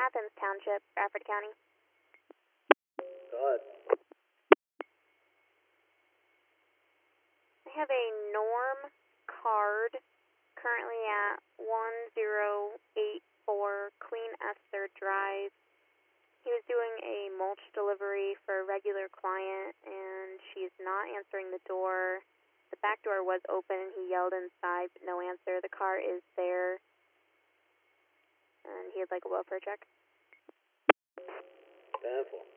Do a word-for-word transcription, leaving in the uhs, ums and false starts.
Athens Township, Bradford County. Go ahead. I have a Norm Card currently at one zero eight four Queen Esther Drive. He was doing a mulch delivery for a regular client, and she's not answering the door. The back door was open, and he yelled inside, but no answer. The car is there, and he would like a welfare check. ten four.